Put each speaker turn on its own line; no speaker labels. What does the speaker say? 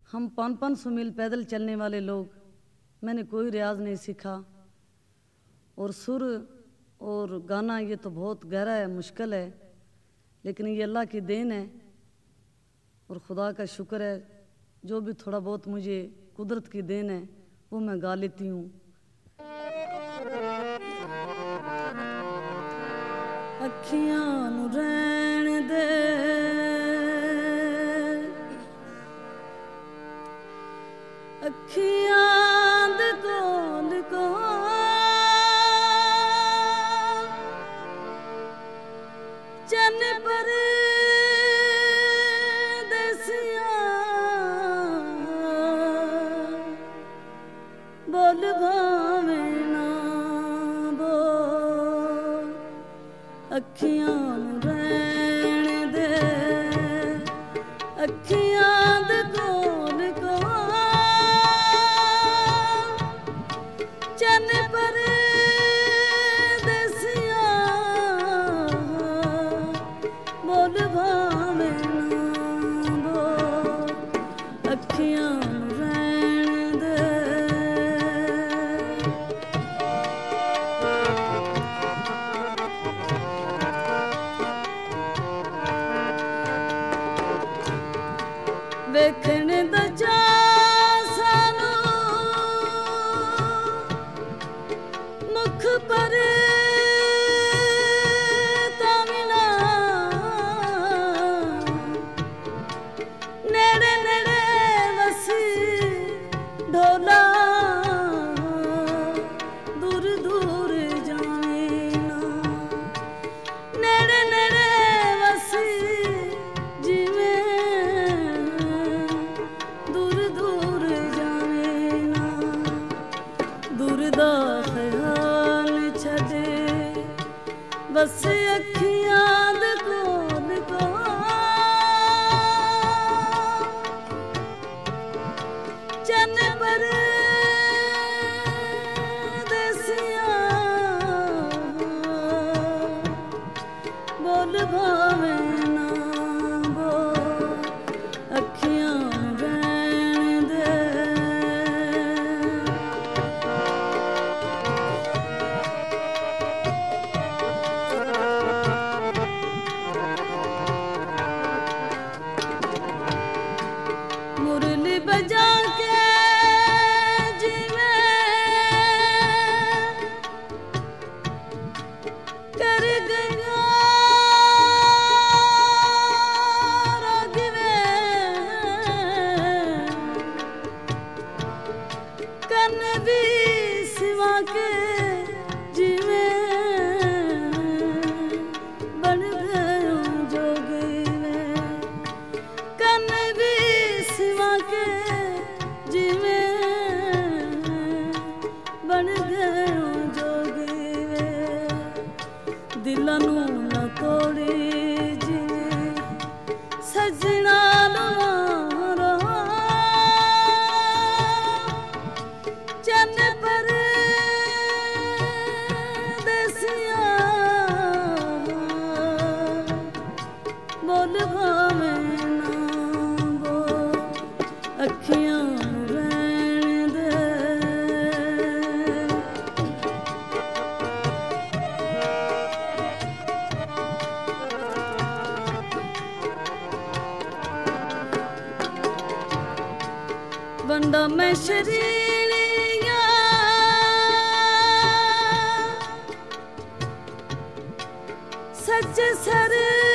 हम 500 मील पैदल चलने वाले लोग, मैंने कोई रियाज नहीं सीखा। और सुर और गाना ये तो बहुत गहरा है, मुश्किल है, लेकिन ये अल्लाह की देन है और खुदा का शुक्र है। जो भी थोड़ा बहुत मुझे कुदरत की देन है वो मैं गा लेती हूँ। अखियां नू रहन दे, अखियां दे कोल चन पर देसिया बोल भावे ना बोल। अखियां रहन दे, अखियां दे कोल चन पर देसिया बोल भावे ना बोल। अखियां रहन दे। वेखण दा चा सानू मुख पर तामिना नेड़े नेड़े वसी ढोला दूर दूर जावे ना। नेड़े नेड़े वसी जिवें दूर दूर जावे ना। दूर दा ख्याल छड़े बस अखियां दे कोल चन पर देसिया बोल भावे ना बोल। अखियां रहन दे। मुरली बजा के जीवे कर गया रागिवे कन भी सिवा के जीवे बन गयो जोगिवे। कन भी सिवा के जीवे बन गयो जोगिवे। दिलां नू ना तोड़ी जीवे सजना मारो चन पर देसिया बोल भावे ना बोल। अखियां रहन दे। बंदा मैं शरीरिया सच सर